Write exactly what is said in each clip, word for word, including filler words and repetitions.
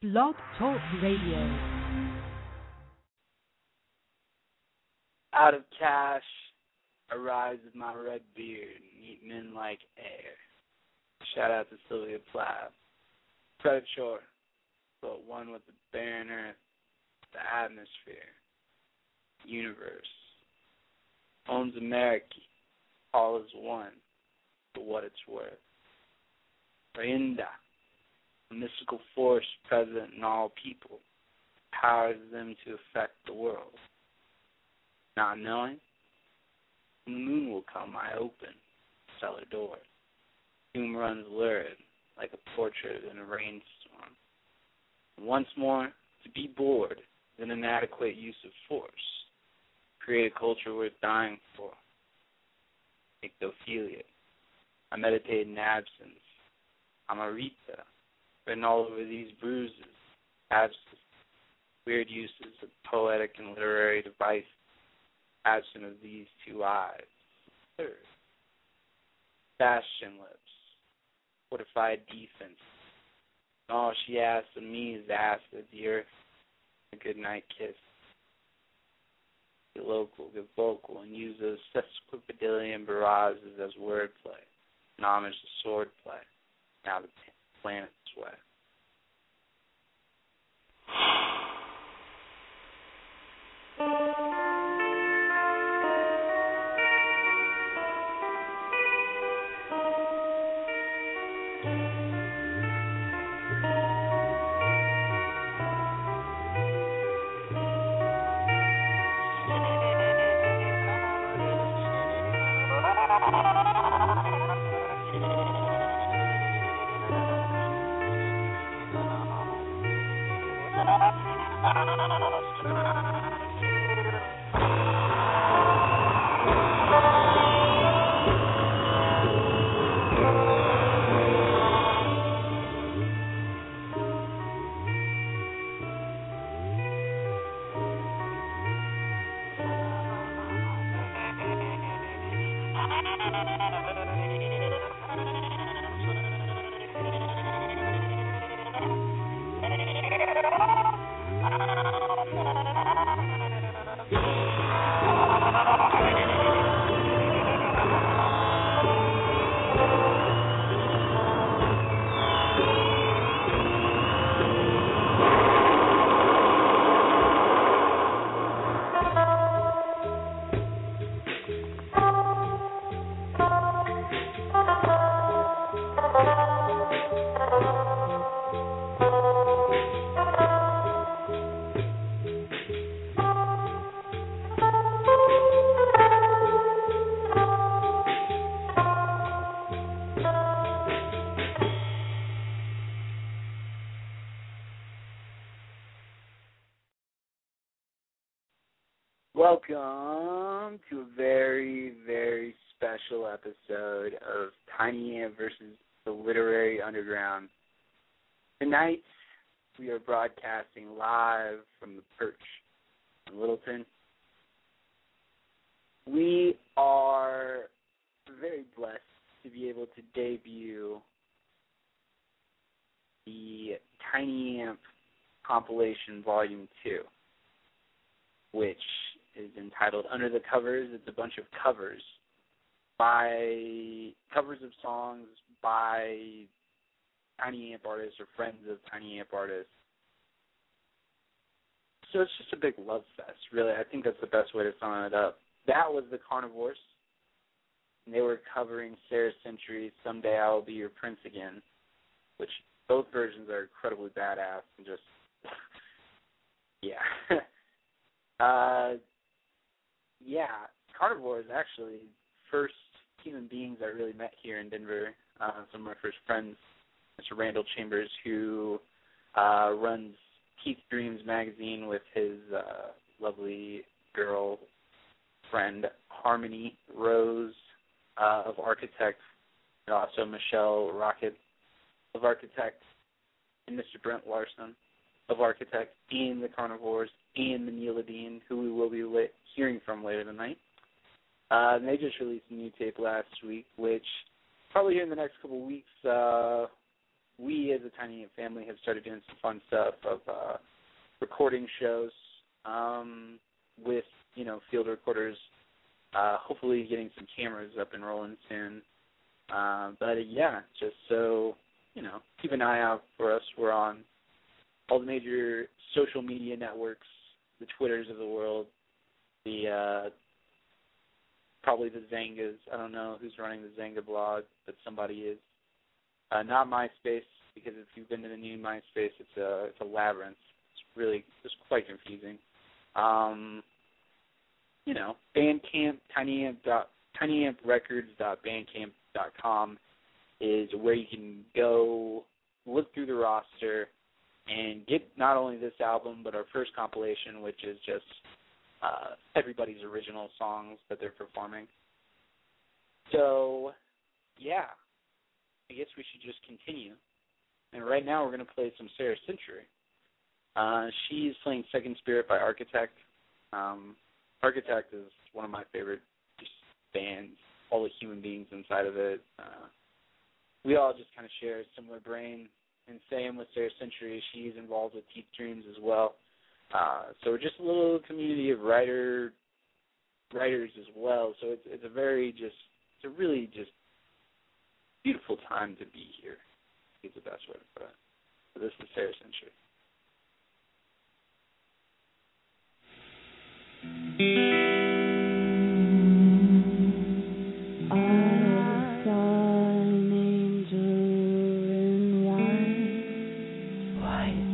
Blog Talk Radio. Out of cash, I rise with my red beard and eat men like air. Shout out to Sylvia Plath. Predator, but one with the barren earth, the atmosphere, universe. Owns America, all is one, for what it's worth. Rainda, a mystical force present in all people, powers them to affect the world. Not knowing, the moon will come, I open, cellar door. Doom runs lurid, like a portrait in a rainstorm. And once more, to be bored is an inadequate use of force. Create a culture worth dying for. Ictophilia. I meditate in absence. Amarita. Written all over these bruises. Absence. Weird uses of poetic and literary devices. Absent of these two eyes. Third. Bastion lips. Fortified defense. And all she asks of me is to ask of the earth a good night kiss. Get local, get vocal, and use those sesquipedalian barrages as wordplay, and homage to swordplay. Now the planet's wet. Welcome to a very, very special episode of Tiny Ant versus the Literary Underground. Tonight, we are broadcasting live from the Perch in Littleton. We are very blessed to be able to debut the Tiny Amp compilation Volume two, which is entitled Under the Covers. It's a bunch of covers by covers of songs by Tiny Amp artists or friends of Tiny Amp artists. So it's just a big love fest, really. I think that's the best way to sum it up. That was the Carnivores, and they were covering Sarah Century's Someday I Will Be Your Prince Again, which both versions are incredibly badass and just, yeah. uh, Yeah, Carnivores actually first human beings I really met here in Denver. Uh, some of my first friends, Mister Randall Chambers, who uh, runs Keith Dreams magazine with his uh, lovely girl friend Harmony Rose uh, of Architect, and also Michelle Rocket of Architect, and Mister Brent Larson of Architect, and the Carnivores, and the Neeladine, who we will be la- hearing from later tonight. Uh, and they just released a new tape last week, which probably here in the next couple of weeks, uh, we as a Tiny Amp family have started doing some fun stuff of uh, recording shows um, with, you know, field recorders, uh, hopefully getting some cameras up and rolling soon. Uh, but, uh, yeah, just so, you know, keep an eye out for us. We're on all the major social media networks, the Twitters of the world, the uh, probably the Zangas. I don't know who's running the Zanga blog, but somebody is. Uh, not MySpace, because if you've been to the new MySpace, it's a it's a labyrinth. It's really it's quite confusing. Um, you know, Bandcamp, tinyamp dot tinyamprecords dot bandcamp dot com is where you can go look through the roster and get not only this album but our first compilation, which is just uh, everybody's original songs that they're performing. So, yeah. I guess we should just continue. And right now we're going to play some Sarah Century. Uh, she's playing Second Spirit by Architect. Um, Architect is one of my favorite just bands, all the human beings inside of it. Uh, we all just kind of share a similar brain. And same with Sarah Century. She's involved with Teeth Dreams as well. Uh, so we're just a little community of writer writers as well. So it's it's a very just, it's a really just beautiful time to be here, is the best way to put it. So this is Sarah Century. I saw an angel in white. White.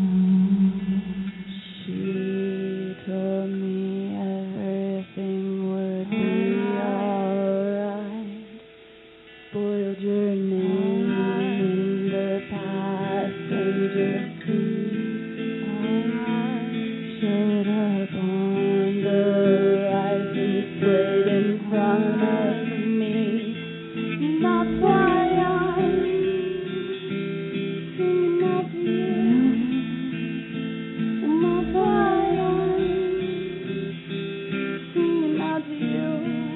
She told me everything would be alright. Spoiled your name in the passenger seat. Showed up on the license plate in front of me. That's why I'm singing out to you. And that's why I'm singing out to you.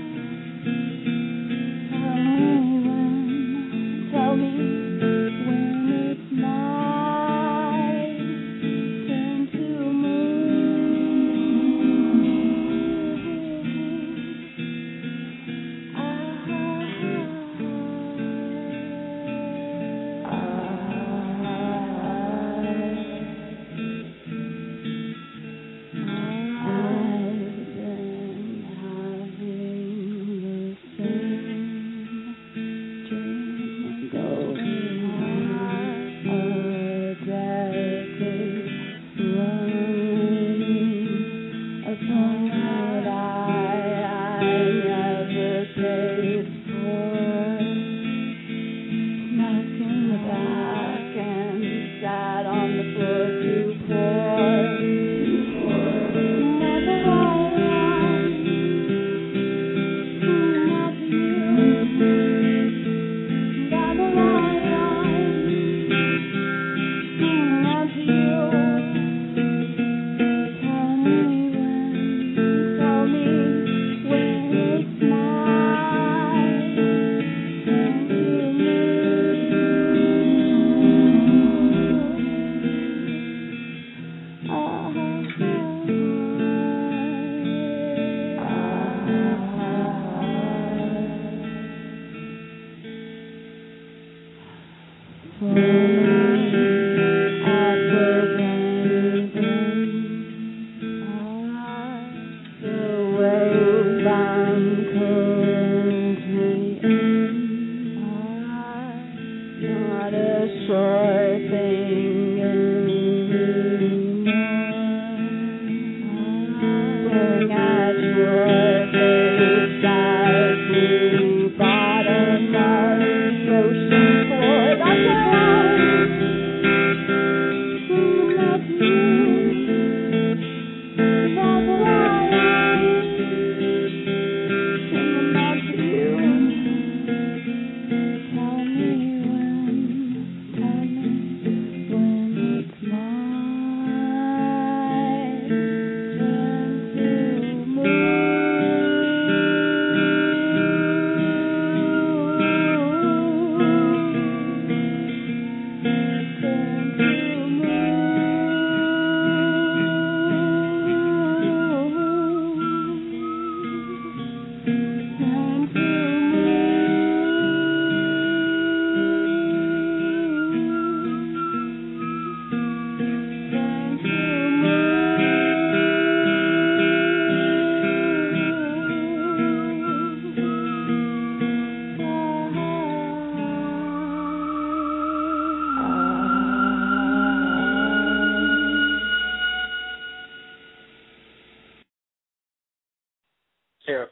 Tell me when, tell me when it's my turn to move. You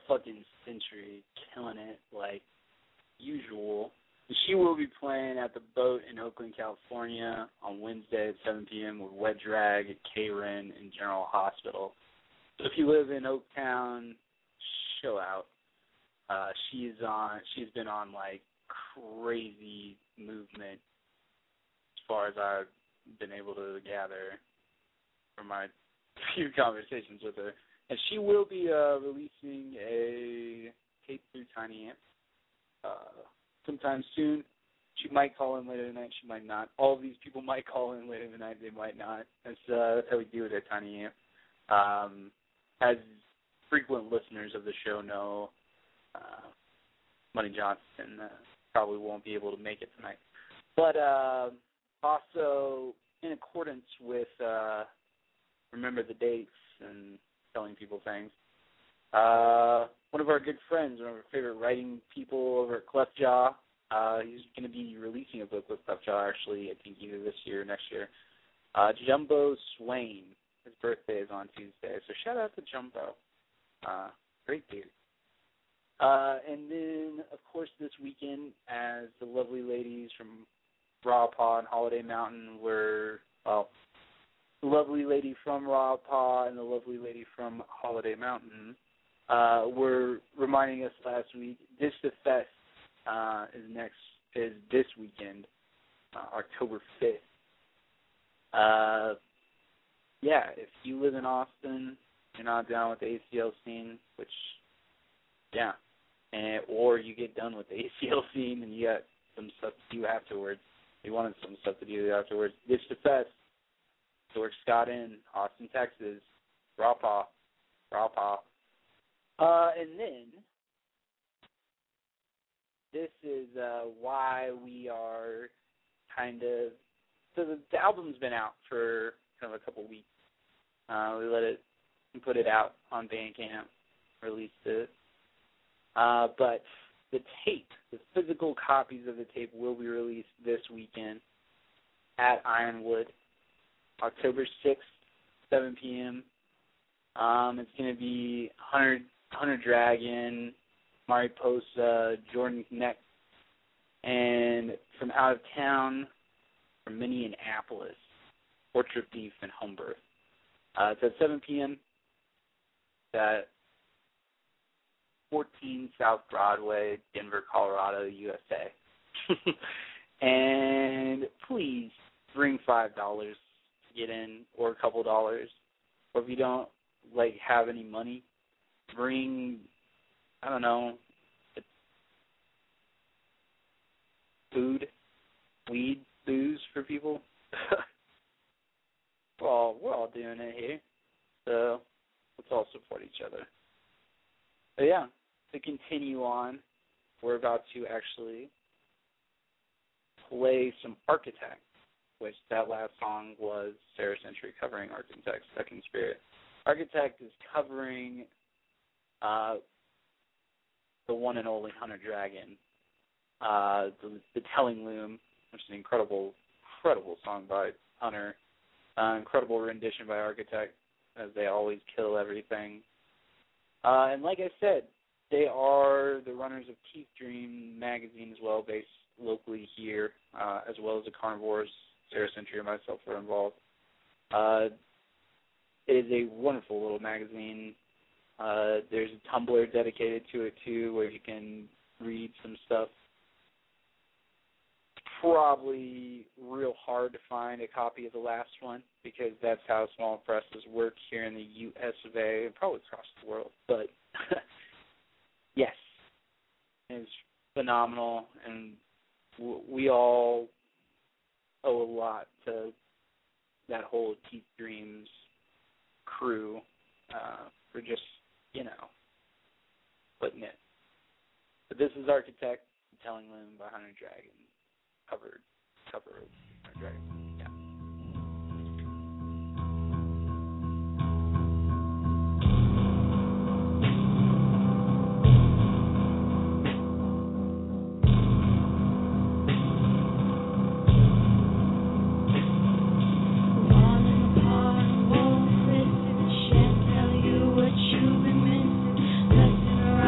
fucking Century, killing it like usual. She will be playing at the Boat in Oakland, California on Wednesday at seven p.m. with Wet Drag at K-Ren and General Hospital. So if you live in Oaktown, show out. Uh, she's on. She's been on like crazy movement as far as I've been able to gather from my few conversations with her. And she will be uh, releasing a tape through Tiny Amp uh, sometime soon. She might call in later tonight. She might not. All of these people might call in later tonight. They might not. That's, uh, that's how we do it at Tiny Amp. Um, as frequent listeners of the show know, uh, Money Johnson uh, probably won't be able to make it tonight. But uh, also, in accordance with uh, Remember the Dates and telling people things, uh, one of our good friends, one of our favorite writing people over at Cleftjaw, uh, he's going to be releasing a book with Cleftjaw, actually, I think either this year or next year. Uh, Jumbo Swain, his birthday is on Tuesday, so shout out to Jumbo. Uh, great dude. Uh, and then, of course, this weekend, as the lovely ladies from Raw Paw and Holiday Mountain were, well, the lovely lady from Raw Paw and the lovely lady from Holiday Mountain uh, were reminding us last week, Dish the Fest uh, is next, is this weekend, uh, October fifth. Uh, yeah, if you live in Austin, you're not down with the A C L scene, which, yeah, and or you get done with the A C L scene and you got some stuff to do afterwards. You wanted some stuff to do afterwards. Ditch the Fest. George Scott in Austin, Texas. Raw Paw. Raw Paw. Uh, and then this is uh, why we are kind of, so the, the album's been out for kind of a couple weeks. Uh, we let it, we put it out on Bandcamp, released it. Uh, but the tape, the physical copies of the tape will be released this weekend at Ironwood, October sixth, seven p.m. Um, it's going to be Hunter, Hunter Dragon, Mariposa, Jordan Connect, and from out of town, from Minneapolis, Orchard Beef and Homebirth. Uh, it's at seven p.m. at fourteen South Broadway, Denver, Colorado, U S A. And please bring five dollars to get in, or a couple dollars. Or if you don't like have any money, bring, I don't know, food, weed, booze for people. we're all we're all doing it here, so let's all support each other. But yeah, to continue on, we're about to actually play some Architect, which that last song was Sarah Century covering Architect's Second Spirit. Architect is covering uh, the one and only Hunter Dragon, uh, the, the Telling Loom, which is an incredible, incredible song by Hunter, uh, incredible rendition by Architect, as they always kill everything. Uh, and like I said, they are the runners of Teeth Dream magazine as well, based locally here, uh, as well as the Carnivores. Sarah Century and myself are involved. Uh, it is a wonderful little magazine. Uh, there's a Tumblr dedicated to it, too, where you can read some stuff. Probably real hard to find a copy of the last one, because that's how small presses work here in the U S of A, and probably across the world. But, yes, it's phenomenal, and w- we all owe a lot to that whole Teeth Dreams crew uh, for just, you know, putting it. But this is Architect, Telling Loom by Hunter Dragon. Covered, cover of Hunter Dragon. Yeah. Falling apart, won't listen, shan't tell you what you've been missing. Messing around.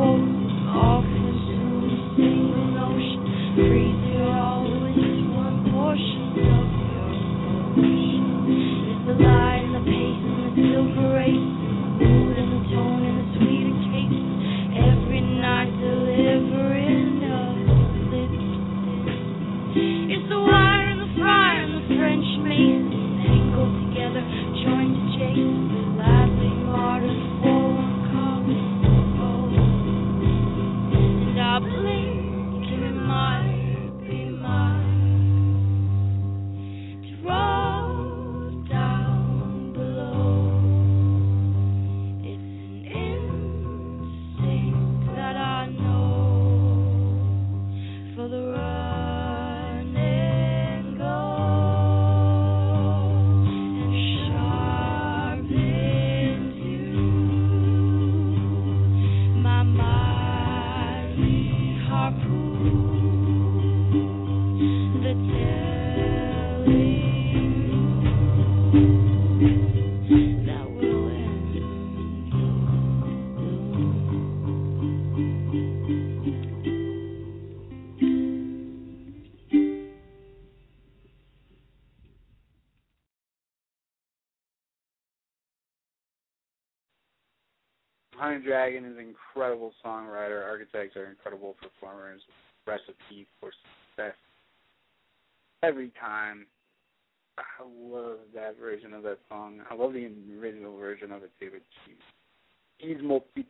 Honey Dragon is an incredible songwriter. Architects are incredible performers. Recipe for success. Every time. I love that version of that song. I love the original version of it too, but he's multi.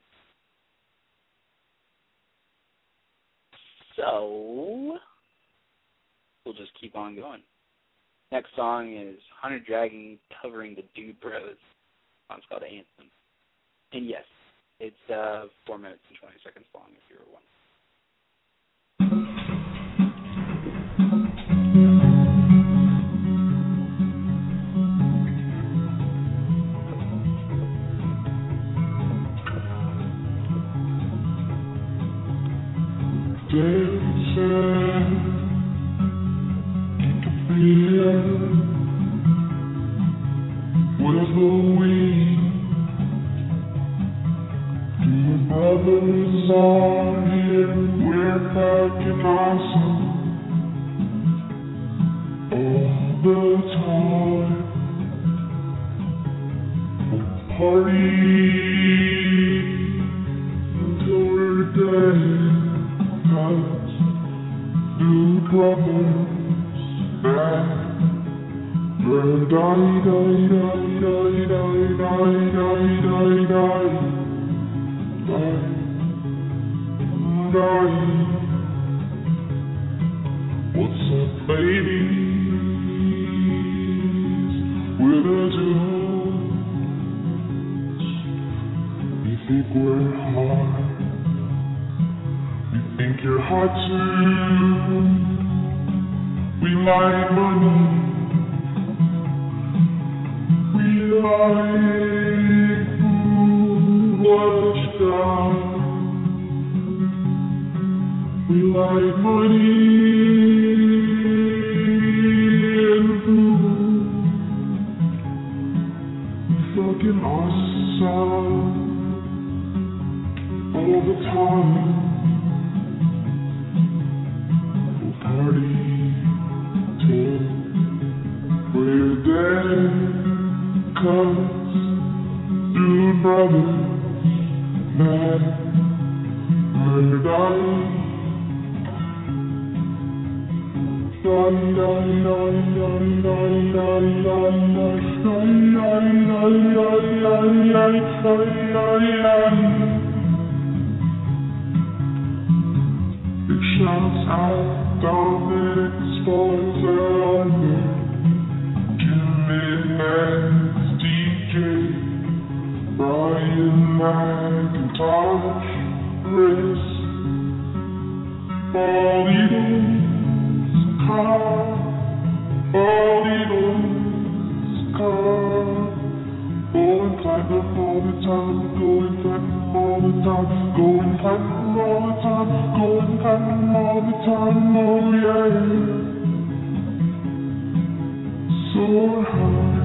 So, we'll just keep on going. Next song is Honey Dragon covering the Dude Bros. The song's called Anthem. And yes, it's uh, four minutes and twenty seconds long if you were one. Dancing in the field with the wind. Two brothers are here, we're packing awesome all the time. We'll party until we're dead. Cause two brothers back, die, die, die, die, die, die, die, die, die, die. What's up, ladies? With a dudes, you think we're hot? Think you're hot too? We like money. We like food, what you got? We like money and food. We fucking awesome all the time. Party till we're dead. Cause dude brothers mad murder die. Die, die, die, die, die, die, die, die, die, die, die. Big shouts out. Dominic Spoiler, Jimmy Max, D J, Brian McIntosh, Chris, Bald Eagles, car, Bald Eagles, car. Going platinum all the time, going platinum all the time, going platinum all the time, going platinum all the time, oh yeah. So high.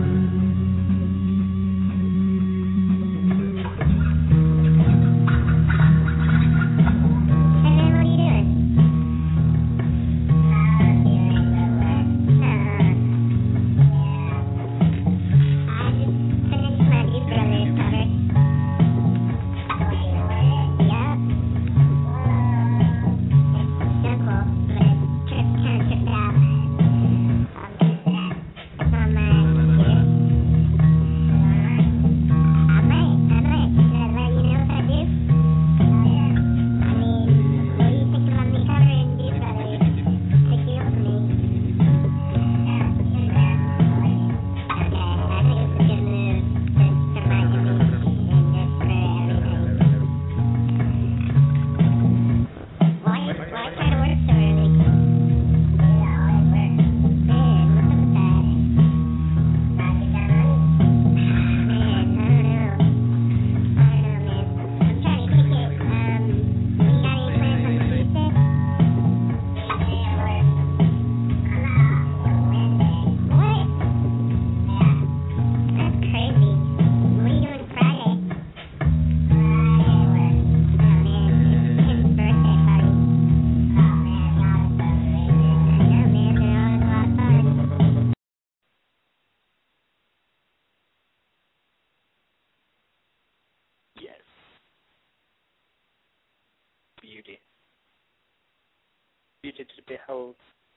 beauty. Beauty to behold.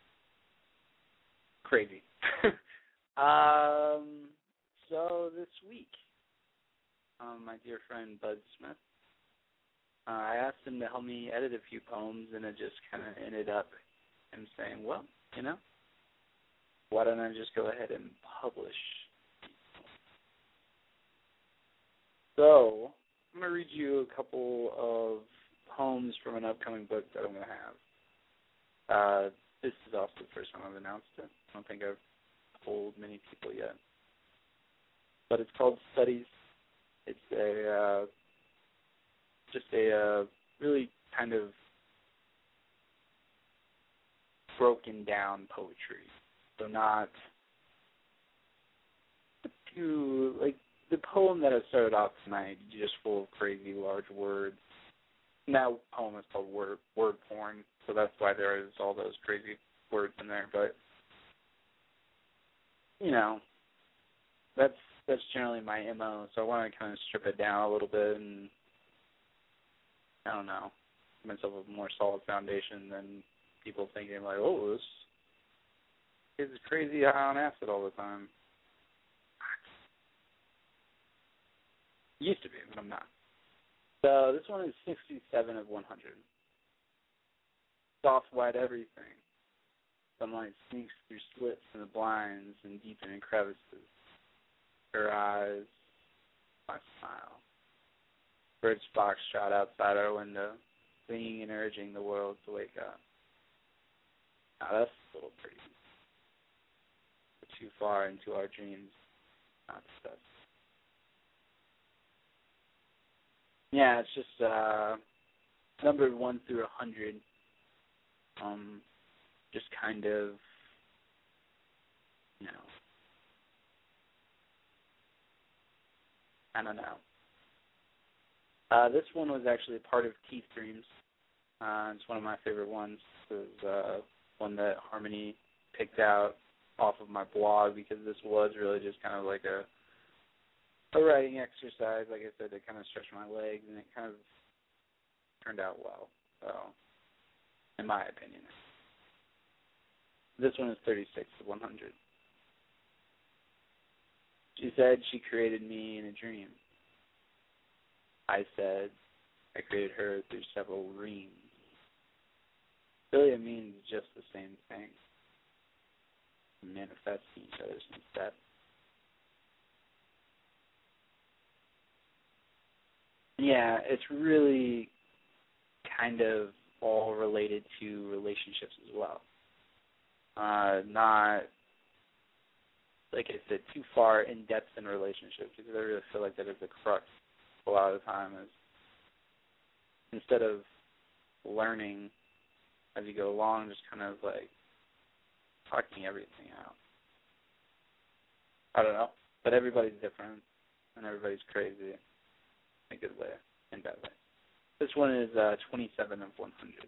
Crazy. um, so this week, um, my dear friend Bud Smith, uh, I asked him to help me edit a few poems, and it just kind of ended up him saying, well, you know, why don't I just go ahead and publish? So, I'm going to read you a couple of poems from an upcoming book that I'm going to have. Uh, this is also the first time I've announced it. I don't think I've told many people yet. But it's called Studies. It's a, uh, just a uh, really kind of broken down poetry. So not too, like, the poem that I started off tonight, just full of crazy large words. And that poem is called word, word porn, so that's why there is all those crazy words in there. But, you know, that's that's generally my M O, so I want to kind of strip it down a little bit and, I don't know, give myself a more solid foundation than people thinking like, oh, this is crazy high on acid all the time. Used to be, but I'm not. So this one is sixty-seven of one hundred. Soft white everything. Sunlight sneaks through slits in the blinds and deepening crevices. Her eyes, my smile. Birds foxtrot outside our window, singing and urging the world to wake up. Now that's a little pretty. We're too far into our dreams, not stuff. Yeah, it's just uh, numbered one through a hundred. Um, just kind of, you know, I don't know. Uh, this one was actually a part of Teeth Dreams. Uh, it's one of my favorite ones. It was uh, one that Harmony picked out off of my blog because this was really just kind of like a a writing exercise, like I said, to kind of stretch my legs, and it kind of turned out well, so, in my opinion. This one is thirty-six of one hundred. She said she created me in a dream. I said I created her through several reams. Really, it means just the same thing. Manifesting each other's instead. Yeah, it's really kind of all related to relationships as well. Uh, not, like I said, too far in depth in relationships, because I really feel like that is the crux a lot of the time, is instead of learning as you go along, just kind of like talking everything out. I don't know, but everybody's different, and everybody's crazy. In a good way and bad way. This one is uh, twenty-seven of one hundred.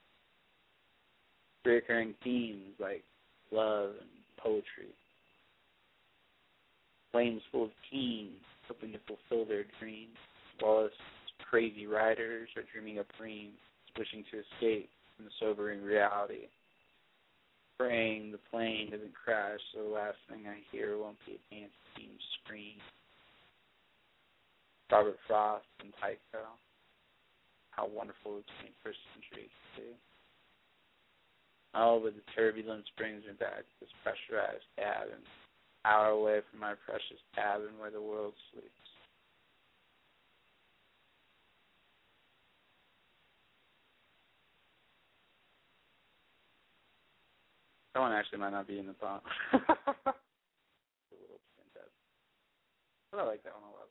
Recurring themes like love and poetry. Flames full of teens hoping to fulfill their dreams, while us crazy riders are dreaming of dreams, wishing to escape from the sobering reality. Praying the plane doesn't crash, so the last thing I hear won't be a dance team scream. Robert Frost and Tycho. How wonderful the twenty-first century could be. Oh, but the turbulence brings me back to this pressurized cabin, hour away from my precious cabin where the world sleeps. That one actually might not be in the poem. It's a little too in-depth. But I like that one a lot.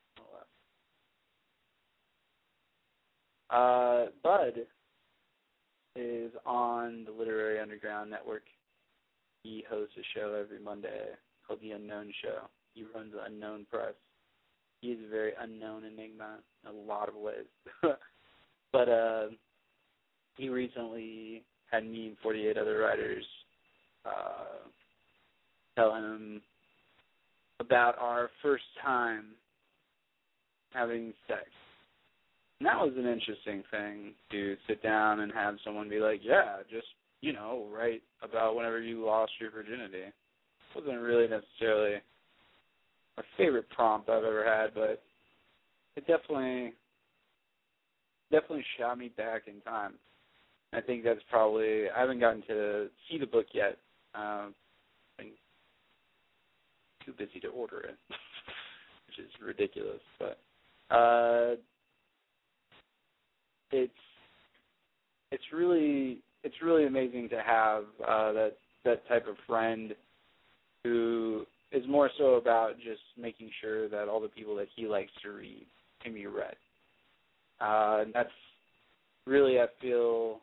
Uh, Bud is on the Literary Underground Network. He hosts a show every Monday called The Unknown Show. He runs Unknown Press. He is a very unknown enigma in a lot of ways. But uh, he recently had me and forty-eight other writers uh, tell him about our first time having sex. And that was an interesting thing to sit down and have someone be like, yeah, just, you know, write about whenever you lost your virginity. It wasn't really necessarily my favorite prompt I've ever had, but it definitely, definitely shot me back in time. I think that's probably, I haven't gotten to see the book yet. Um, I'm too busy to order it, which is ridiculous, but uh, it's it's really it's really amazing to have uh, that that type of friend who is more so about just making sure that all the people that he likes to read can be read. Uh, and that's really, I feel,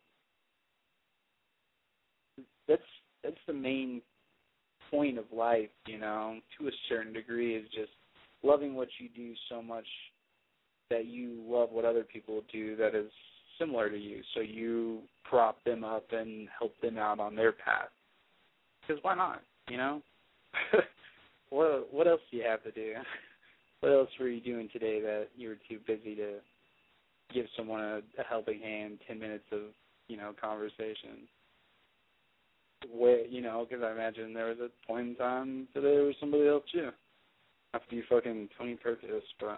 that's that's the main point of life, you know, to a certain degree, is just loving what you do so much that you love what other people do that is similar to you, so you prop them up and help them out on their path. Because why not, you know? what what else do you have to do? What else were you doing today that you were too busy to give someone a, a helping hand, ten minutes of, you know, conversation? Where, you know, because I imagine there was a point in time today where somebody else too. After you fucking Tony Perkis, but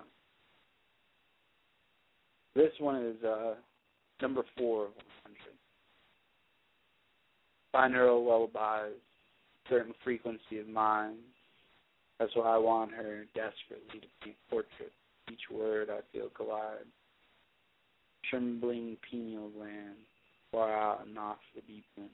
this one is uh, number four of one hundred. Binaural lullabies, certain frequency of mine. That's why I want her desperately to be portrait. Each word I feel collide. Trembling pineal gland, far out and off the deep end.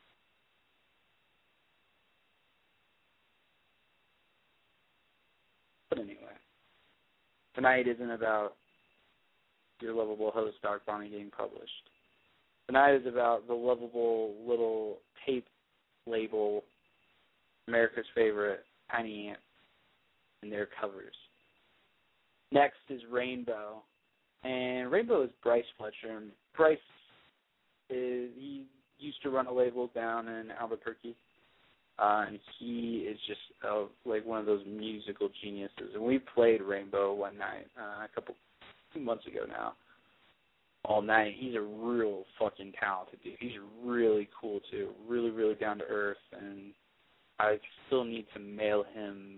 But anyway, tonight isn't about your lovable host, Dark Bonnie, getting published. Tonight is about the lovable little tape label, America's Favorite, Tiny Ant, and their covers. Next is Rainbow. And Rainbow is Bryce Fletcher. And Bryce, is, he used to run a label down in Albuquerque. Uh, and he is just uh, like one of those musical geniuses. And we played Rainbow one night, uh, a couple, two months ago now, all night. He's a real fucking talented dude. He's really cool, too. Really, really down to earth. And I still need to mail him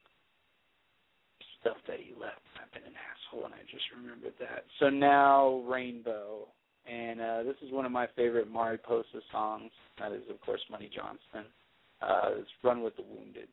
stuff that he left. I've been an asshole, and I just remembered that. So now, Rainbow. And uh, this is one of my favorite Mariposa songs. That is, of course, Money Johnston. Uh, it's Run with the Wounded.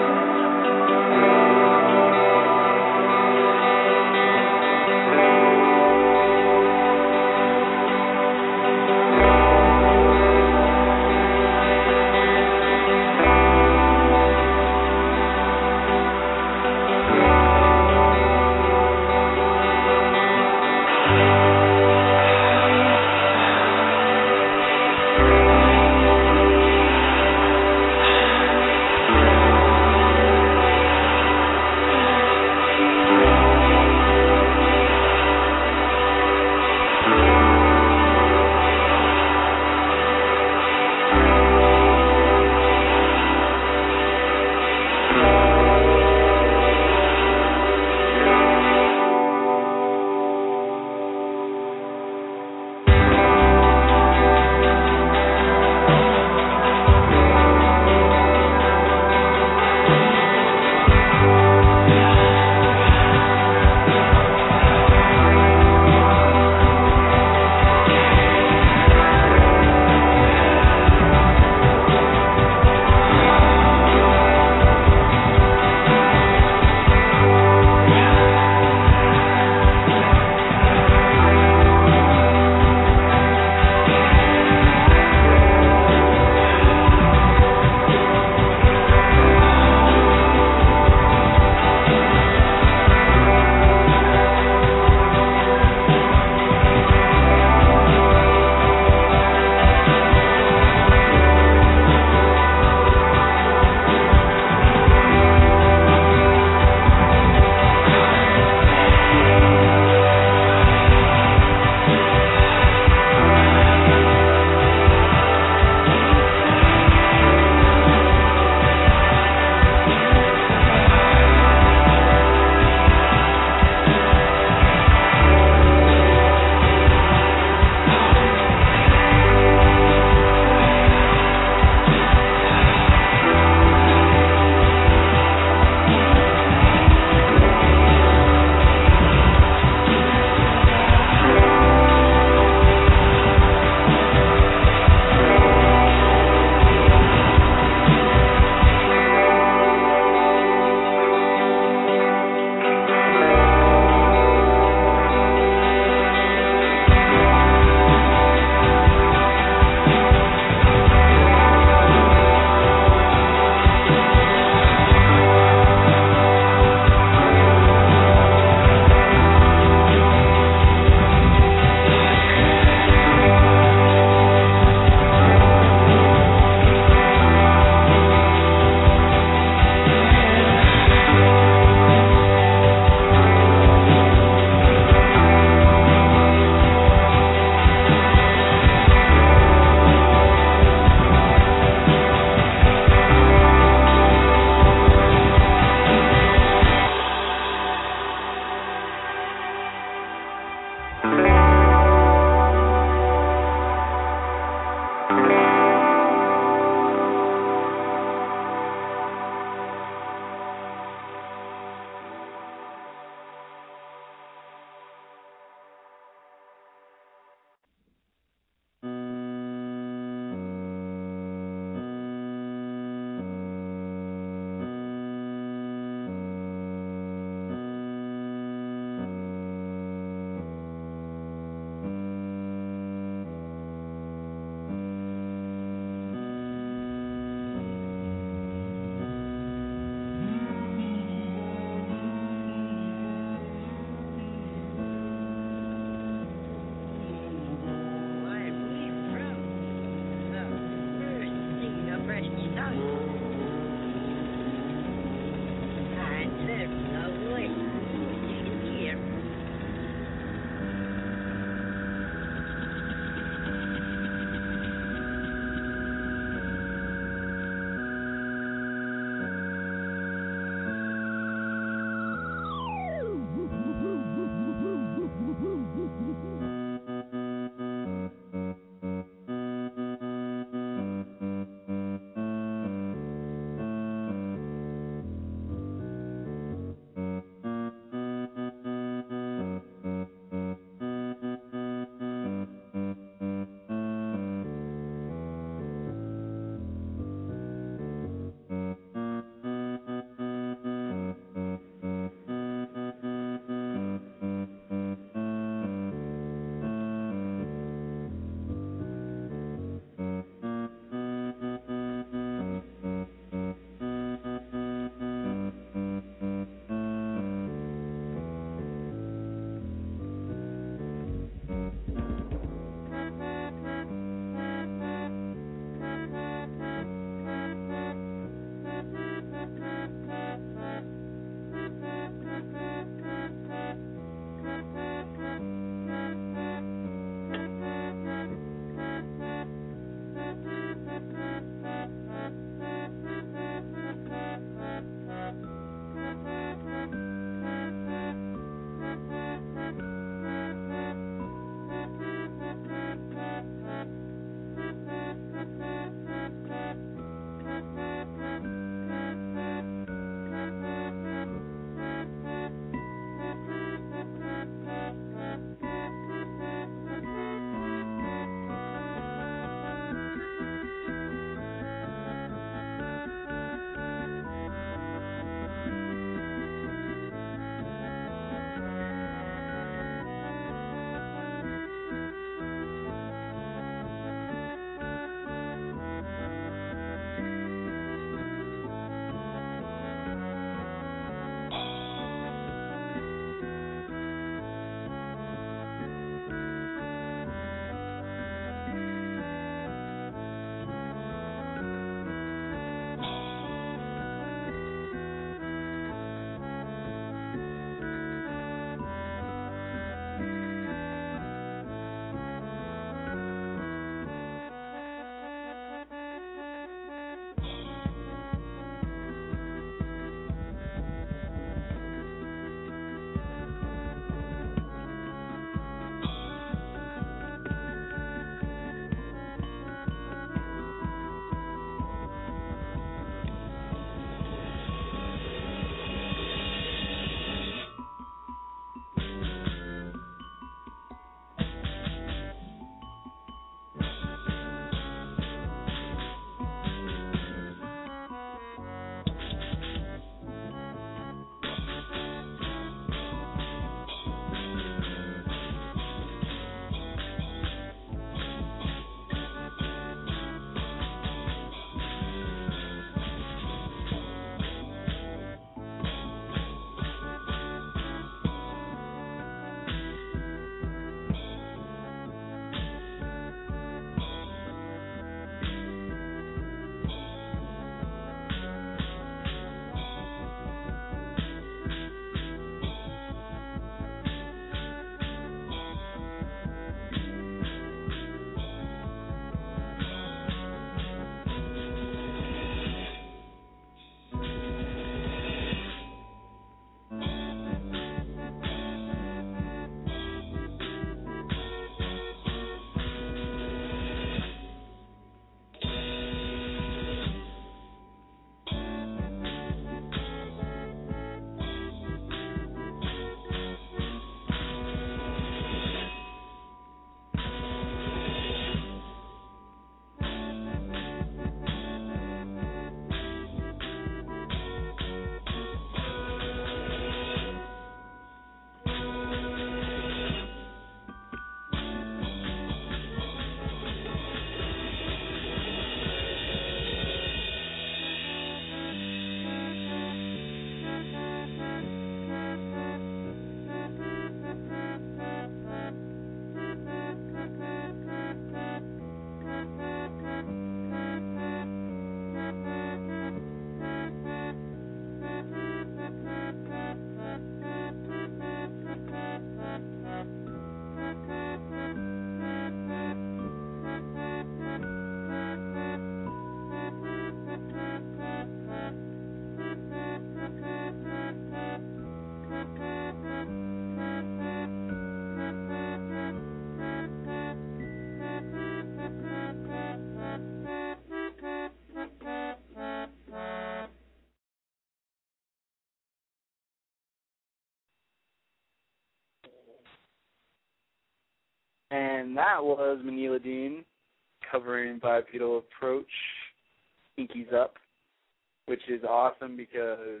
And that was Manila Dean covering Bipedal Approach, Pinkies Up, which is awesome because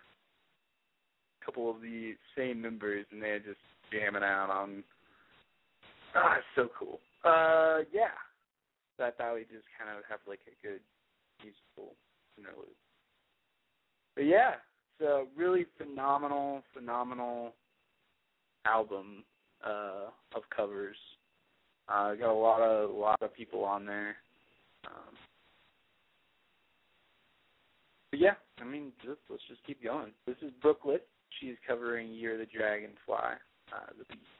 a couple of the same members and they're just jamming out on. Ah, it's so cool. Uh, yeah. So I thought we'd just kind of have like a good musical interlude. But yeah, so really phenomenal, phenomenal album uh, of covers. Uh, got a lot of a lot of people on there. Um, but yeah, I mean, just, let's just keep going. This is Brooklet. She's covering Year of the Dragonfly, uh, the Beast.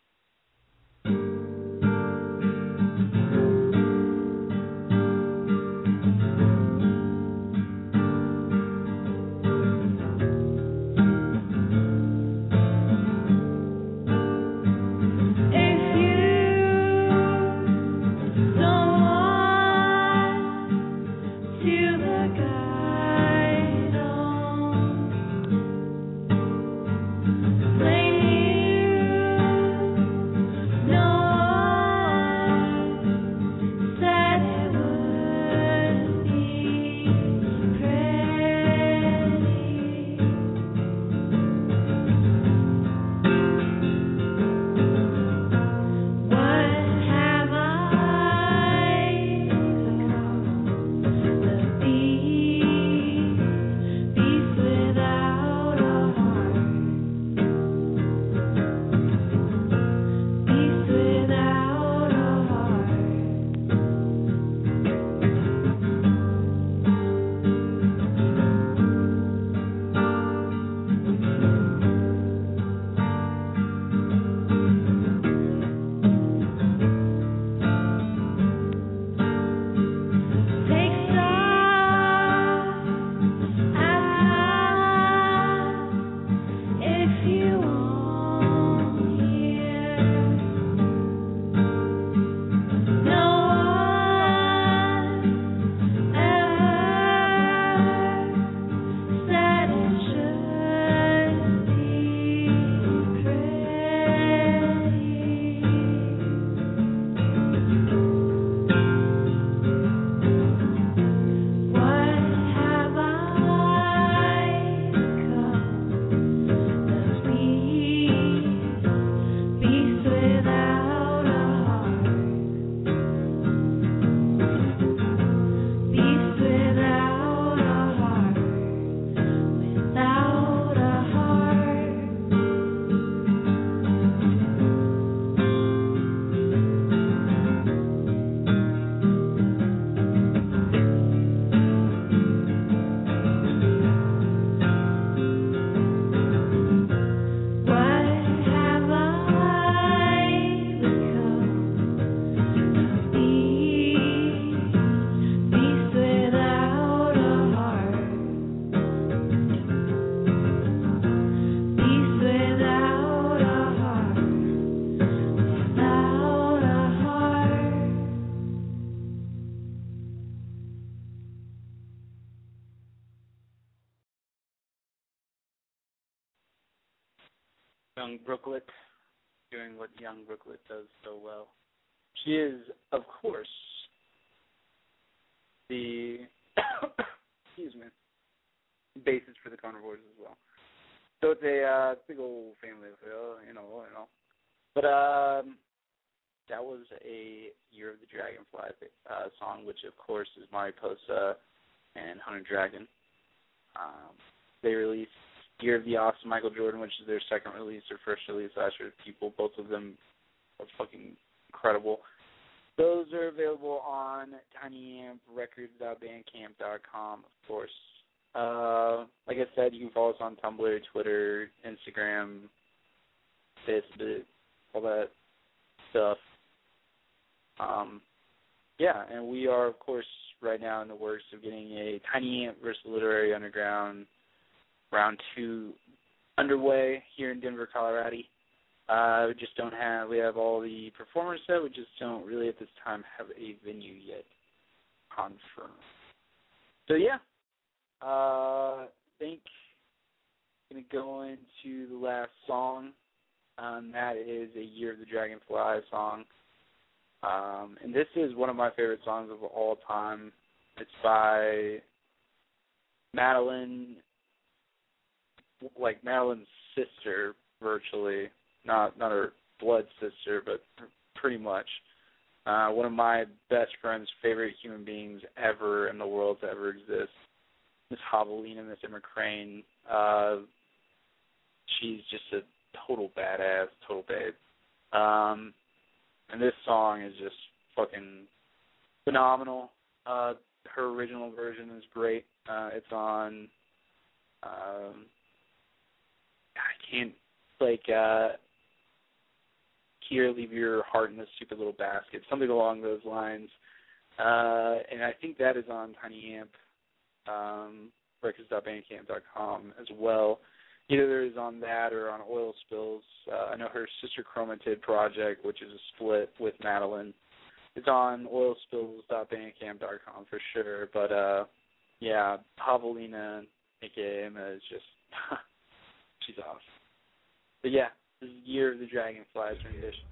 Young Brooklet, doing what young Brooklet does so well. She is, of course, the excuse me, bassist for the Carnivores as well. So it's a uh, big old family affair, you know, you know. But um, that was a Year of the Dragonfly uh, song, which of course is Mariposa and Hunter Dragon. Um, they released Year of the Awesome Michael Jordan, which is their second release, their first release last year. People, both of them are fucking incredible. Those are available on tiny amp records dot bandcamp dot com, of course. Uh, like I said, you can follow us on Tumblr, Twitter, Instagram, Facebook, all that stuff. Um, yeah, and we are, of course, right now in the works of getting a Tiny Amp versus Literary Underground round two underway here in Denver, Colorado. Uh, we just don't have, we have all the performers set, we just don't really at this time have a venue yet confirmed. So yeah, uh, I think I'm going to go into the last song, um, that is a Year of the Dragonfly song. Um, and this is one of my favorite songs of all time. It's by Madeline, like Madeline's sister, virtually. Not not her blood sister, but pretty much. Uh, one of my best friend's favorite human beings ever in the world to ever exist. Miss Javelina, Miss Emma Crane. Uh, she's just a total badass, total babe. Um, and this song is just fucking phenomenal. Uh, her original version is great. Uh, it's on, um, I can't, like, uh, Here, Leave Your Heart in a Stupid Little Basket, something along those lines. Uh, and I think that is on Tiny Amp, um, records dot bandcamp dot com as well. Either there is on that or on Oil Spills. Uh, I know her Sister Chromatid project, which is a split with Madeline, it's on oil spills dot bandcamp dot com for sure. But, uh, yeah, Javelina, a k a. Emma, is just, she's awesome. But, yeah, this is Year of the Dragonflies rendition.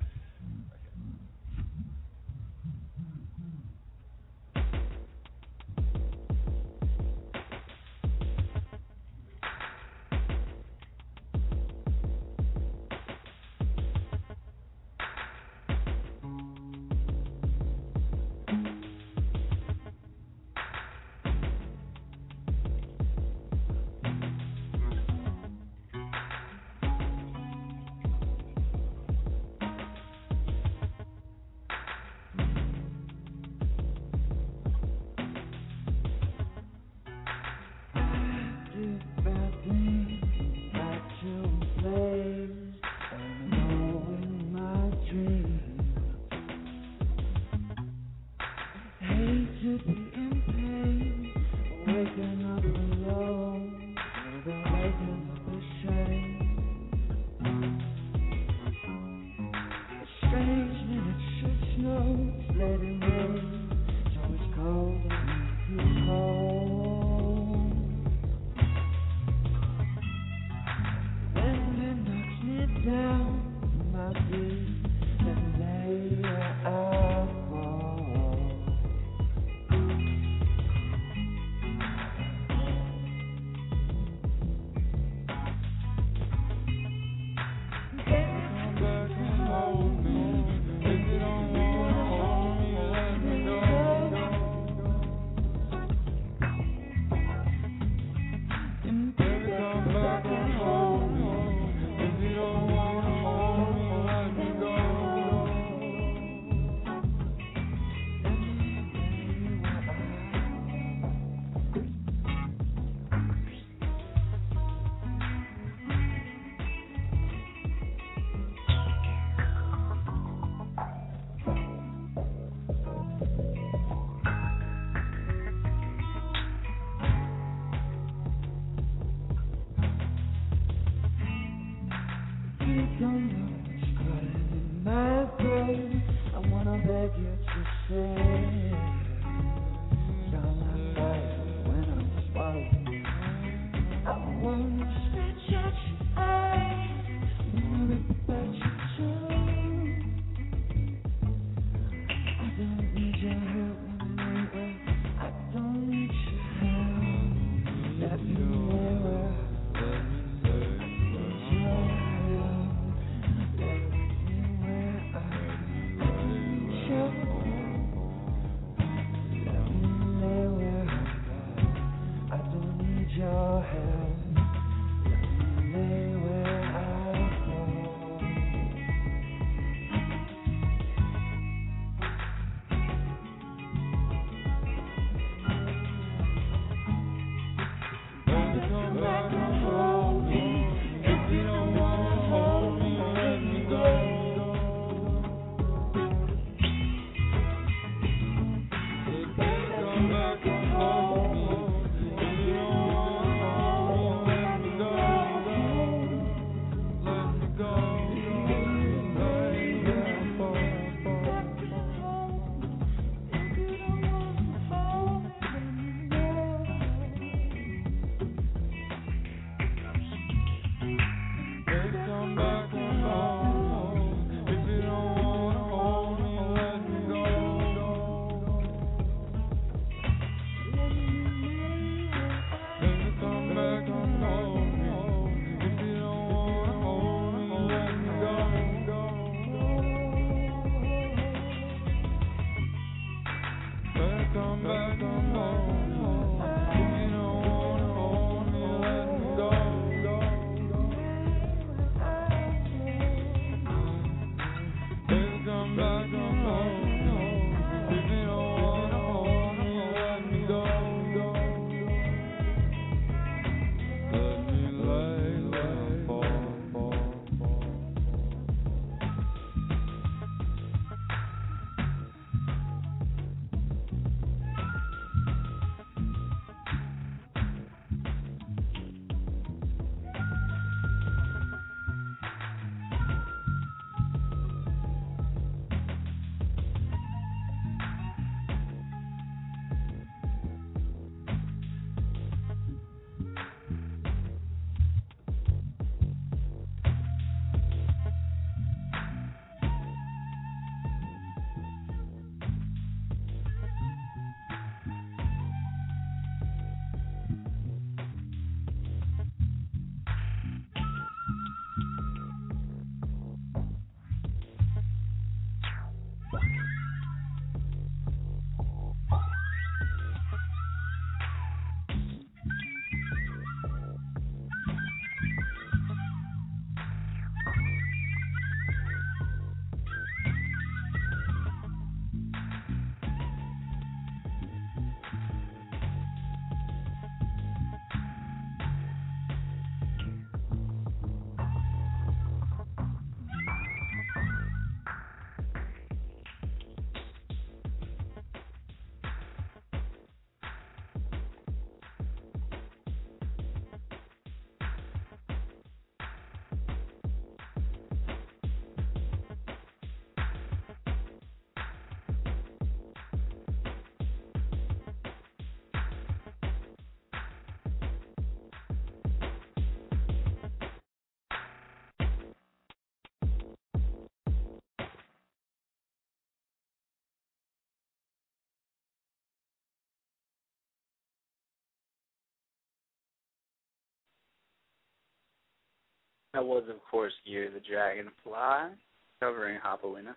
That was, of course, Year the Dragonfly, covering Hopalina.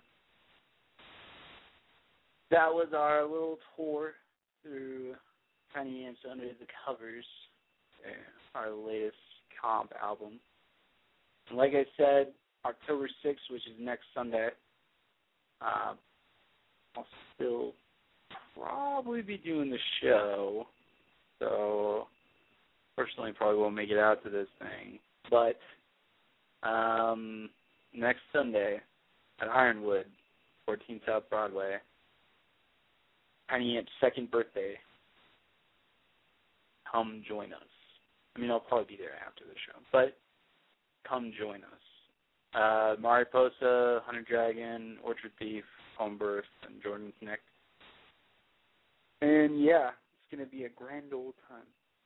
That was our little tour through Tiny Amps Under the Covers, our latest comp album. And like I said, October sixth, which is next Sunday, uh, I'll still probably be doing the show, so personally probably won't make it out to this thing. But um, next Sunday at Ironwood, fourteen South Broadway, Tiny Amp's second birthday. Come join us. I mean, I'll probably be there after the show, but come join us. Uh, Mariposa, Hunter Dragon, Orchard Thief, Homebirth, and Jordan's Neck. And yeah, it's going to be a grand old time.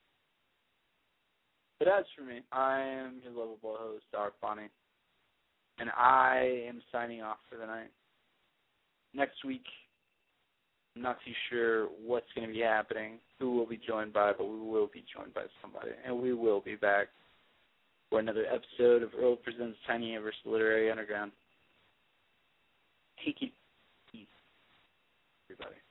But as for me, I am your lovable host, Art Bonnie, and I am signing off for the night. Next week, I'm not too sure what's going to be happening, who we'll be joined by, but we will be joined by somebody, and we will be back for another episode of Earl Presents Tiny Amp versus Literary Underground. Take it easy, everybody.